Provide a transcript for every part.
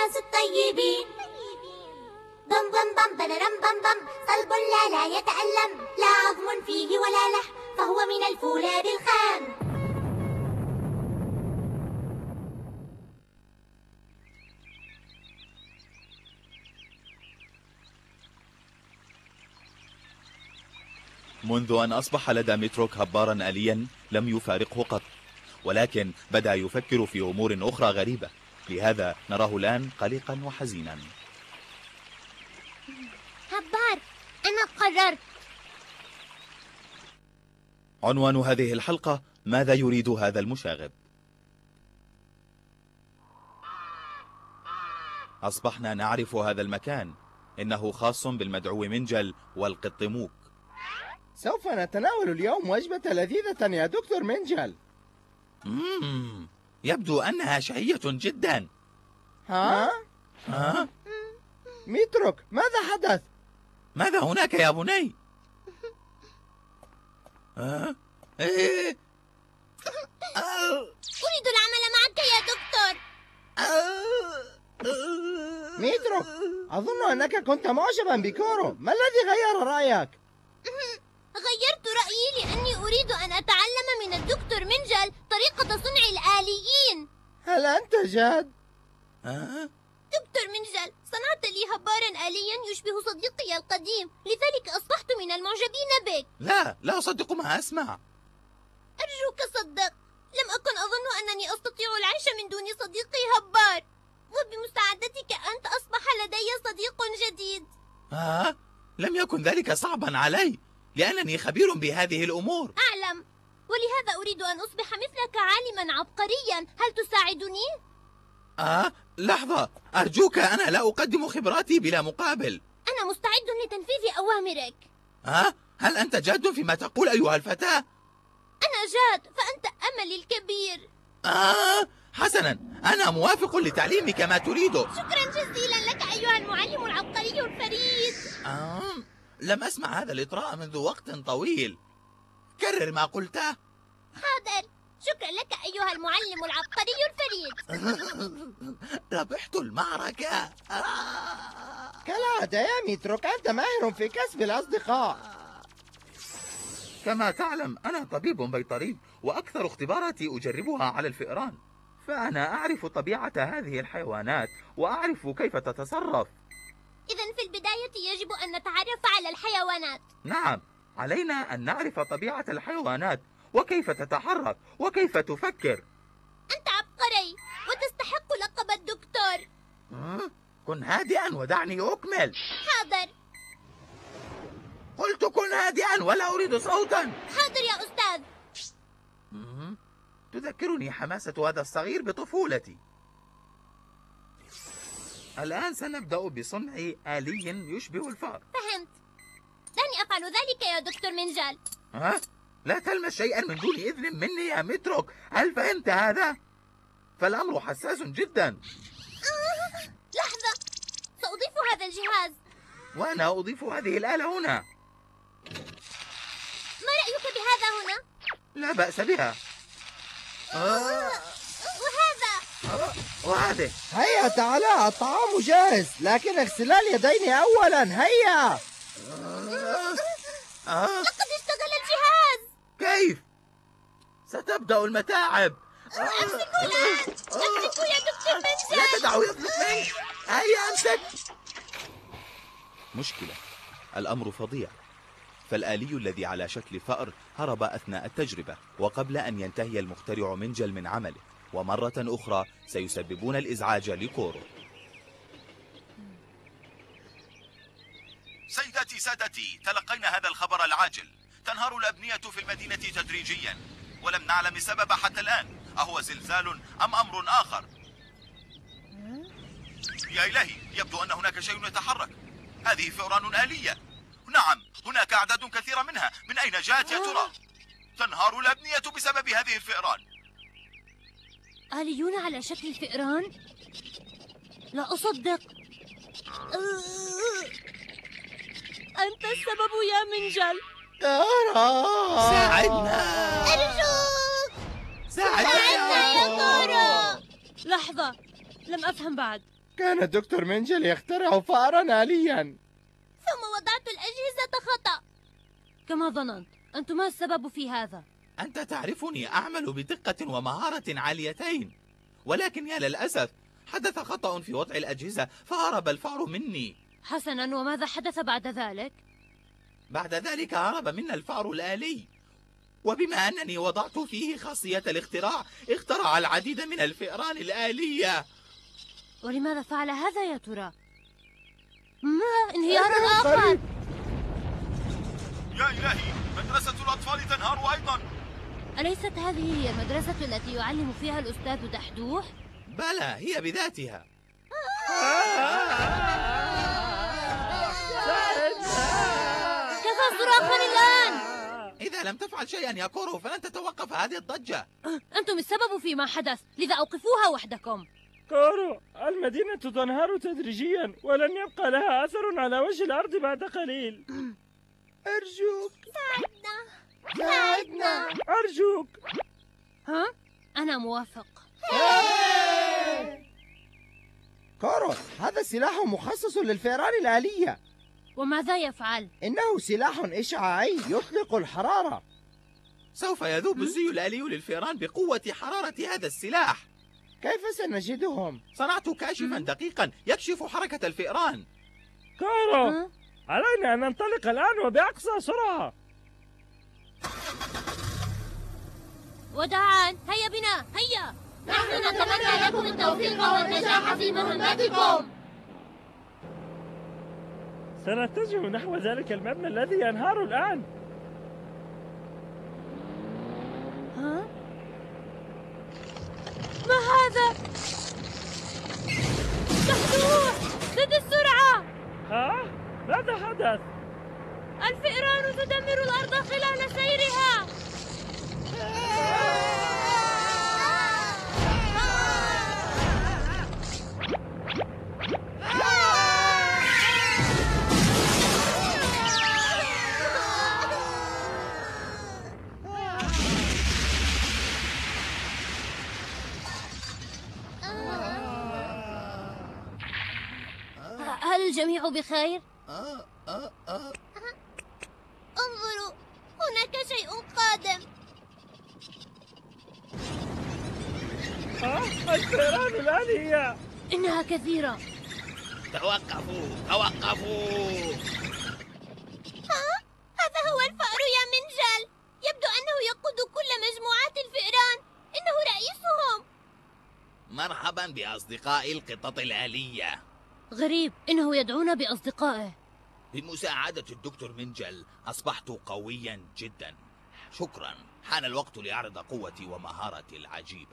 الناس الطيبين. بم بم بم بررم بم بم، صلب لا يتألم، لا عظم فيه ولا لحم، فهو من الفولاذ الخام. منذ أن أصبح لدى متروك هبارا آليا لم يفارقه قط، ولكن بدأ يفكر في أمور أخرى غريبة، لهذا نراه الآن قلقا وحزينا. هبار، أنا قررت. عنوان هذه الحلقة: ماذا يريد هذا المشاغب؟ أصبحنا نعرف هذا المكان، إنه خاص بالمدعو منجل والقط موك. سوف نتناول اليوم وجبة لذيذة يا دكتور منجل. يبدو أنها شهية جدا. ها؟ متروك، ماذا حدث؟ ماذا هناك يا بني؟ أريد العمل معك يا دكتور. متروك، أظن أنك كنت معجبا بكورو، ما الذي غير رأيك؟ غيرت رأيي لأني أريد أن أتعلم من الدكتور منجل طريقة صنع الآليين. هل أنت جاد؟ دكتور منجل، صنعت لي هبارا آليا يشبه صديقي القديم، لذلك أصبحت من المعجبين بك. لا أصدق ما أسمع. أرجوك صدق، لم أكن أظن أنني أستطيع العيش من دون صديقي هبار، وبمساعدتك أنت أصبح لدي صديق جديد. لم يكن ذلك صعبا علي، لأنني خبير بهذه الأمور. أعلم، ولهذا أريد أن أصبح مثلك عالما عبقريا. هل تساعدني؟ لحظة، أرجوك، أنا لا أقدم خبراتي بلا مقابل. أنا مستعد لتنفيذ أوامرك. هل أنت جاد فيما تقول أيها الفتاة؟ أنا جاد، فأنت أملي الكبير. حسنا، أنا موافق لتعليمك ما تريده. شكرا جزيلا لك أيها المعلم العبقري الفريد. لم أسمع هذا الإطراء منذ وقت طويل. كرر ما قلته. حاضر، شكرا لك أيها المعلم العبقري الفريد. ربحت المعركة. كالعادة يا متروك، أنت ماهر في كسب الأصدقاء. كما تعلم أنا طبيب بيطري، وأكثر اختباراتي أجربها على الفئران، فأنا أعرف طبيعة هذه الحيوانات وأعرف كيف تتصرف. إذن في البداية يجب أن نتعرف على الحيوانات. نعم، علينا أن نعرف طبيعة الحيوانات وكيف تتحرك وكيف تفكر. أنت عبقري وتستحق لقب الدكتور. كن هادئا ودعني أكمل. حاضر. قلت كن هادئا ولا أريد صوتا. حاضر يا أستاذ. تذكرني حماسة هذا الصغير بطفولتي. الآن سنبدأ بصنع آلي يشبه الفار. فهمت. دعني أفعل ذلك يا دكتور منجل. لا تلمس شيئا من دون إذن مني يا متروك، هل فهمت هذا؟ فالأمر حساس جدا. لحظة، سأضيف هذا الجهاز. وأنا أضيف هذه الآلة هنا. ما رأيك بهذا هنا؟ لا بأس بها. وهذه. هيا تعالى، الطعام جاهز، لكن اغسلا اليدين أولا. هيا. لقد اشتغل الجهاز. كيف؟ ستبدأ المتاعب. أمسكوا الآن، أمسكوا يا دكتور منجل. لا تدعوا يطلق منك. هيا أمسك. مشكلة، الأمر فظيع، فالآلي الذي على شكل فأر هرب أثناء التجربة، وقبل أن ينتهي المخترع منجل من عمله، ومرة أخرى سيسببون الإزعاج لكورو. سيداتي سادتي، تلقينا هذا الخبر العاجل. تنهار الأبنية في المدينة تدريجيا، ولم نعلم السبب حتى الآن. أهو زلزال أم أمر آخر؟ يا إلهي، يبدو أن هناك شيء يتحرك. هذه فئران آلية. نعم، هناك أعداد كثيرة منها. من أين جاءت يا ترى؟ تنهار الأبنية بسبب هذه الفئران. آليون على شكل فئران؟ لا أصدق. أنت السبب يا منجل. ساعدنا. أرجوك ساعدنا يا كورو. لحظة، لم أفهم بعد. كان الدكتور منجل يخترع فأرا آليا. ثم وضعت الأجهزة خطأ. كما ظننت. أنتما السبب في هذا. أنت تعرفني أعمل بدقة ومهارة عاليتين، ولكن يا للأسف حدث خطأ في وضع الأجهزة فهرب الفأر مني. حسنا، وماذا حدث بعد ذلك؟ بعد ذلك هرب منا الفأر الآلي، وبما أنني وضعت فيه خاصية الاختراع اخترع العديد من الفئران الآلية. ولماذا فعل هذا يا ترى؟ انهيار آخر. يا إلهي، مدرسة الأطفال تنهار أيضا. أليست هذه هي المدرسة التي يعلم فيها الأستاذ دحدوح؟ بلى، هي بذاتها. كفى صراخا الآن. إذا لم تفعل شيئا يا كورو فلن تتوقف هذه الضجة. أنتم السبب فيما حدث، لذا أوقفوها وحدكم. كورو، المدينة تنهار تدريجيا ولن يبقى لها أثر على وجه الأرض بعد قليل. أرجوك ساعدنا. أرجوك. ها؟ أنا موافق. كورو، هذا سلاح مخصص للفئران الآلية. وماذا يفعل؟ إنه سلاح إشعاعي يطلق الحرارة. سوف يذوب الزي الآلي للفئران بقوة حرارة هذا السلاح. كيف سنجدهم؟ صنعت كاشفا دقيقا يكشف حركة الفئران. كورو، علينا أن ننطلق الآن وبأقصى سرعة. وداعا، هيا بنا، هيا. نحن نتمنى لكم التوفيق والنجاح في مهمتكم. سنتجه نحو ذلك المبنى الذي ينهار الآن. ها؟ ما هذا؟ دحدوح، زد السرعة. ها؟ ماذا حدث؟ الفئران تدمر الأرض خلال سيرها. هل الجميع بخير؟ انظروا، هناك شيء قادم. الفئران الآلية. إنها كثيرة. توقفوا توقفوا. هذا هو الفأر يا منجل. يبدو أنه يقود كل مجموعات الفئران. إنه رئيسهم. مرحبا بأصدقاء القطط الآلية. غريب، إنه يدعونا بأصدقائه. بمساعدة الدكتور منجل أصبحت قويا جدا. شكرا، حان الوقت لأعرض قوتي ومهارتي العجيبة.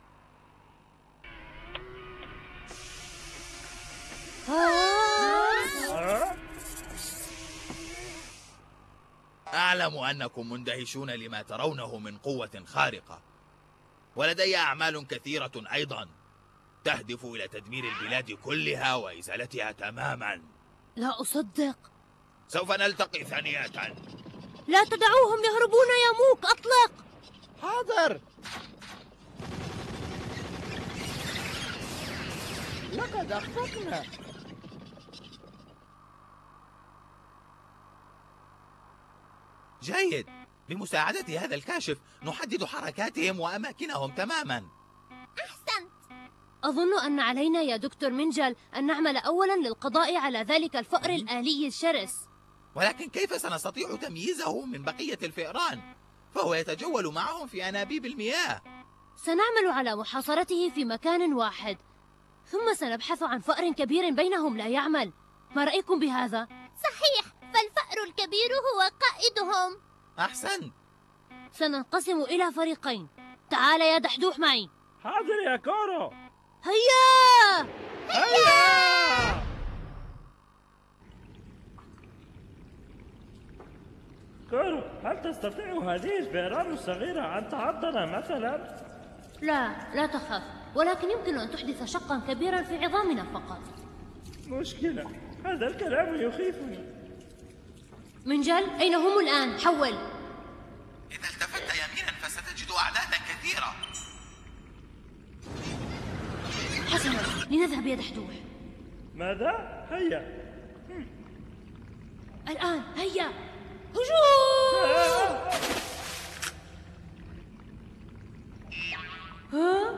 أعلم أنكم مندهشون لما ترونه من قوة خارقة، ولدي أعمال كثيرة أيضا تهدف إلى تدمير البلاد كلها وإزالتها تماما. لا أصدق. سوف نلتقي ثانية. لا تدعوهم يهربون يا موك، أطلق. حاضر. لقد أخفقنا. جيد، بمساعدة هذا الكاشف نحدد حركاتهم وأماكنهم تماما. أحسنت. أظن أن علينا يا دكتور منجل أن نعمل أولا للقضاء على ذلك الفأر الآلي الشرس. ولكن كيف سنستطيع تمييزه من بقية الفئران؟ فهو يتجول معهم في أنابيب المياه. سنعمل على محاصرته في مكان واحد، ثم سنبحث عن فأر كبير بينهم لا يعمل. ما رأيكم بهذا؟ صحيح، فالفأر الكبير هو قائدهم. أحسن. سننقسم إلى فريقين. تعال يا دحدوح معي. حاضر يا كورو. هيا! هيا! كورو، هل تستطيع هذه الفئران الصغيرة أن تعضنا مثلا؟ لا تخف، ولكن يمكن أن تحدث شقا كبيرا في عظامنا فقط. مشكلة، هذا الكلام يخيفني. منجل، أين هم الآن؟ حول. إذا التفت يمينا فستجد أعدادا كثيرة. حسنا، لنذهب يا دحدوح. ماذا؟ هيا. الآن هيا هجوم. ها؟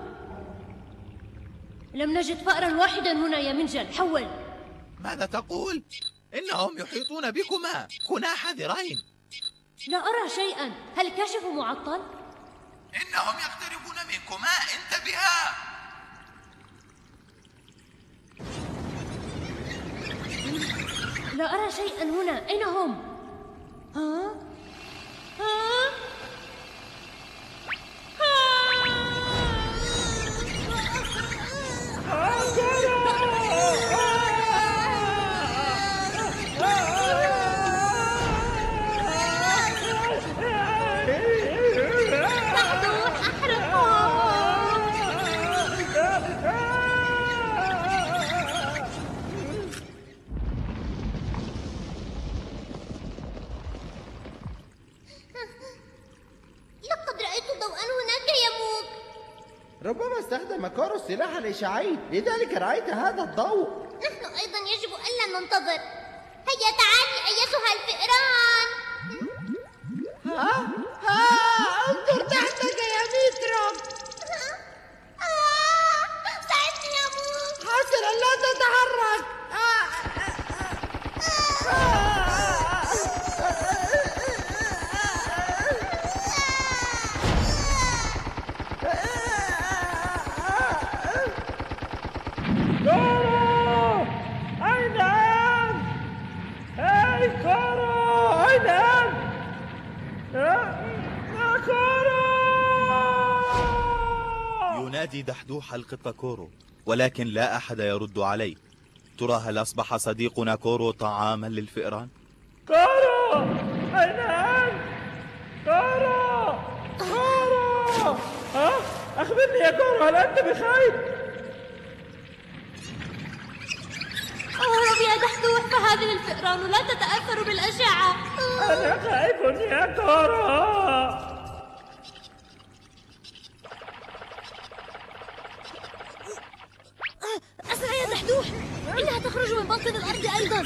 لم نجد فأرا واحدا هنا يا منجل. حول. ماذا تقول؟ إنهم يحيطون بكما، كونا حذرين. لا أرى شيئا. هل الكاشف معطل؟ إنهم يقتربون منكما، انتبها. لا أرى شيئا هنا. أين هم؟ ها؟ ها؟ لقد رأيت ضوءا هناك يموت. ربما استخدم كورو السلاح الإشعاعي، لذلك رأيت هذا الضوء. نحن أيضا يجب ألا ننتظر. هيا تعالي أيتها الفئران. انظر تحتك يا ميتروك. ساعدني يا موك. حسنا لا تتحرك. كورو! أين أنت؟ هاي كورو! أين أنت؟ يا كورو! ينادي دحدوح القط كورو، ولكن لا أحد يرد عليه. ترى هل أصبح صديقنا كورو طعاما للفئران؟ كورو! أين أنت؟ كورو! كورو! ها؟ أخبرني يا كورو، هل أنت بخير؟ أهرب يا دحدوح، فهذه الفئران لا تتأثر بالأشعة. أنا خائف يا كورو. أسرع يا دحدوح، إنها تخرج من باطن الأرض أيضا.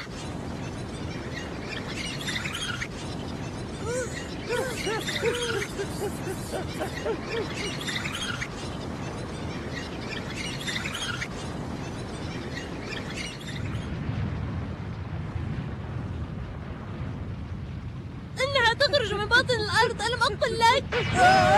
إنها تخرج من باطن الأرض، ألم أقل لك؟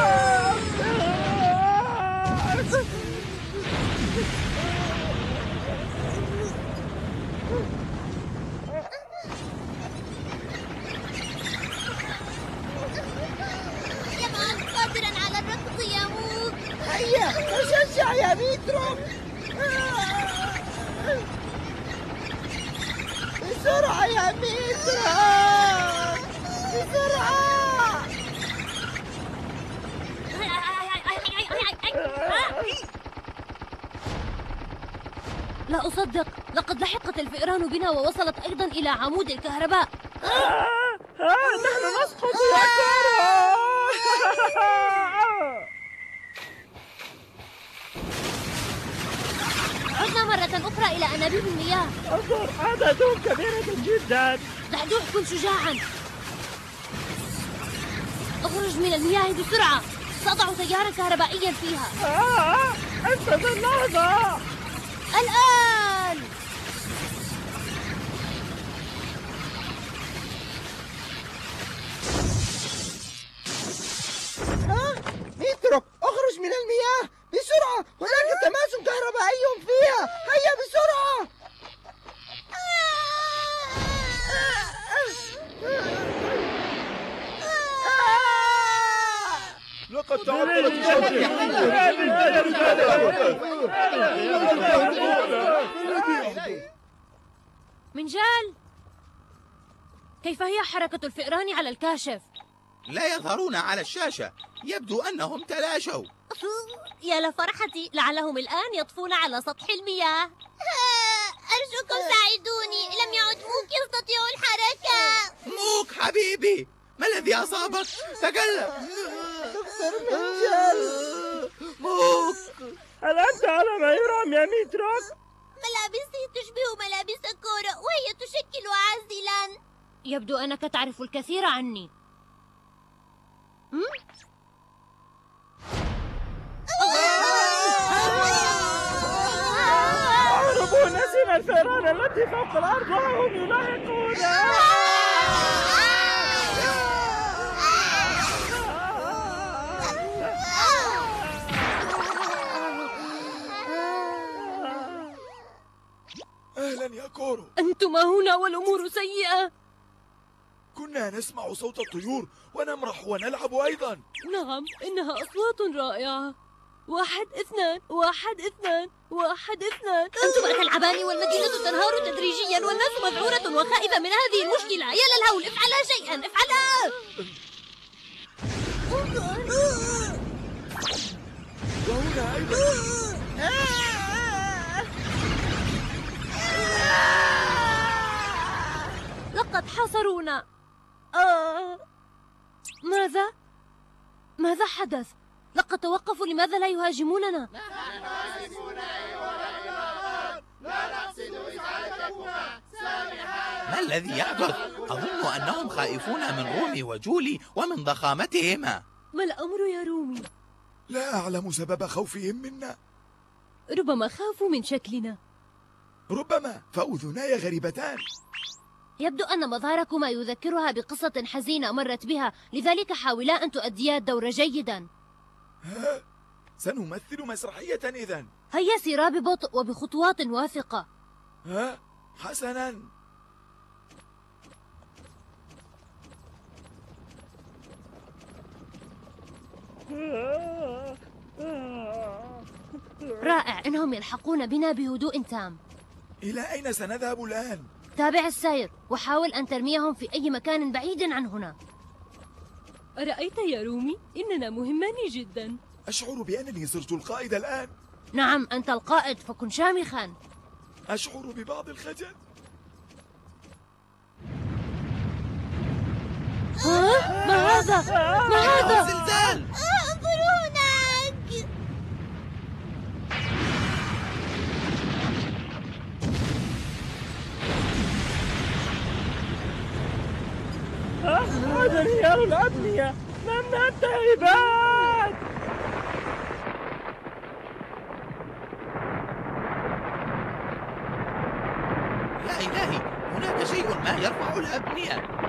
يبقى قادرا على الركض يا موك. هيا تشجع يا ميتروك. بسرعة يا ميتروك، بسرعة. لا أصدق، لقد لحقت الفئران بنا ووصلت أيضا إلى عمود الكهرباء. نحن نسقط يا كورو. عدنا مرة أخرى إلى أنابيب المياه. انظر، عددهم كبيرة جدا. دحدوح كن شجاعا. اخرج من المياه بسرعة، سأضع تيارا كهربائيا فيها. انتظر لحظة. الآن. ميتروك اخرج من المياه بسرعة، هناك تماس كهربائي فيها. هيا بسرعة. لقد تعطلت منجال، كيف هي حركة الفئران على الكاشف؟ لا يظهرون على الشاشة، يبدو أنهم تلاشوا. يا لفرحتي، لعلهم الآن يطفون على سطح المياه. أرجوكم ساعدوني، لم يعد موك يستطيع الحركة. موك حبيبي، ما الذي أصابك؟ تكلم. دكتور منجل. موك. هل أنت على ما يرام يا ميتروك؟ ملابسي تشبه ملابس كورو وهي تشكل عازلا. يبدو أنك تعرف الكثير عني. اهربوا نسينا الفئران التي فوق الأرض وهم يلاحقون. أهلا يا كورو. أنتما هنا والأمور سيئة. كنا نسمع صوت الطيور ونمرح ونلعب أيضا. نعم، إنها أصوات رائعة. 1 2 1 2 1 2. أنتما تلعبان والمدينة تنهار تدريجيا والناس مذعورة وخائفة من هذه المشكلة. يا للهول، افعلا شيئا، افعلا. وهنا أيضا. لقد حاصرونا. ماذا حدث؟ لقد توقفوا. لماذا لا يهاجموننا؟ ما الذي يحدث؟ أظن أنهم خائفون من رومي وجولي ومن ضخامتهما. ما الأمر يا رومي؟ لا أعلم سبب خوفهم منا. ربما خافوا من شكلنا. ربما، فأذناي غريبتان. يبدو أن مظهركما يذكرها بقصة حزينة مرت بها، لذلك حاولا أن تؤديا الدور جيدا. ها؟ سنمثل مسرحية إذن. هيا سيرا ببطء وبخطوات واثقة. ها؟ حسنا. رائع، إنهم يلحقون بنا بهدوء تام. إلى أين سنذهب الآن؟ تابع السير وحاول أن ترميهم في أي مكان بعيد عن هنا. أرأيت يا رومي؟ إننا مهمان جدا. أشعر بأنني صرت القائد الآن. نعم، أنت القائد، فكن شامخا. أشعر ببعض الخجل. ما هذا؟ ما هذا؟ زلزال! انظروا هناك. هذا انهيار الأبنية. لم ننتهي بعد. يا إلهي، هناك شيء ما يرفع الأبنية.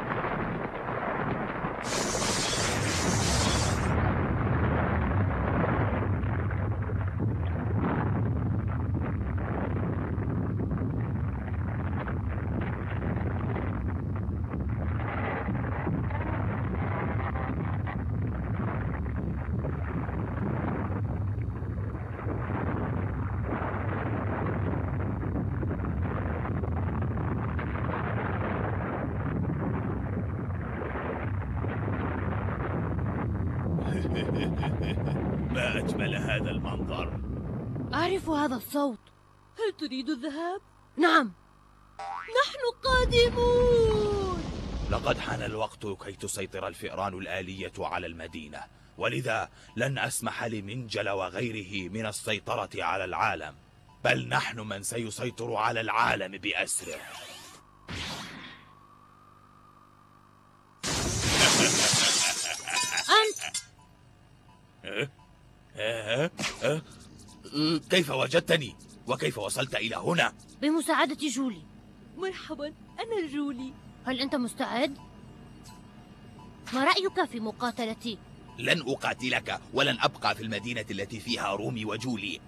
ما أجمل هذا المنظر. أعرف هذا الصوت. هل تريد الذهاب؟ نعم، نحن قادمون. لقد حان الوقت كي تسيطر الفئران الآلية على المدينة، ولذا لن أسمح لمنجل وغيره من السيطرة على العالم، بل نحن من سيسيطر على العالم بأسره. أنت كيف وجدتني؟ وكيف وصلت إلى هنا؟ بمساعدة جولي. مرحبا، أنا جولي. هل أنت مستعد؟ ما رأيك في مقاتلتي؟ لن أقاتلك ولن أبقى في المدينة التي فيها رومي وجولي.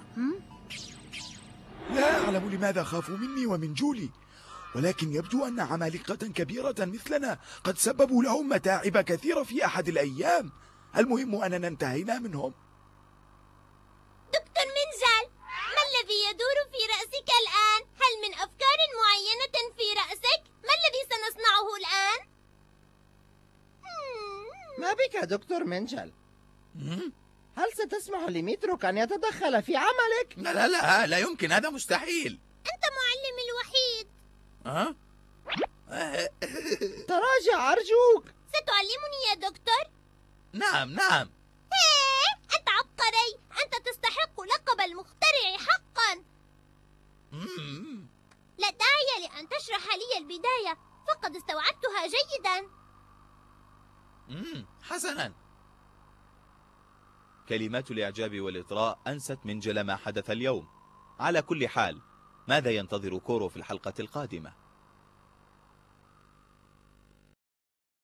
لا أعلم لماذا خافوا مني ومن جولي، ولكن يبدو أن عمالقة كبيرة مثلنا قد سببوا لهم متاعب كثيرة في أحد الأيام. المهم أننا انتهينا منهم. دكتور منجل، ما الذي يدور في رأسك الآن؟ هل من أفكار معينة في رأسك؟ ما الذي سنصنعه الآن؟ ما بك دكتور منجل؟ هل ستسمح لميتروك أن يتدخل في عملك؟ لا يمكن، هذا مستحيل. أنت معلمي الوحيد. تراجع أرجوك. ستعلمني يا دكتور؟ نعم. أنت عبقري. أنت تستحق لقب المخترع حقا. لا داعي لأن تشرح لي البداية، فقد استوعبتها جيدا. حسنا. كلمات الإعجاب والإطراء أنست منجل ما حدث اليوم. على كل حال، ماذا ينتظر كورو في الحلقة القادمة؟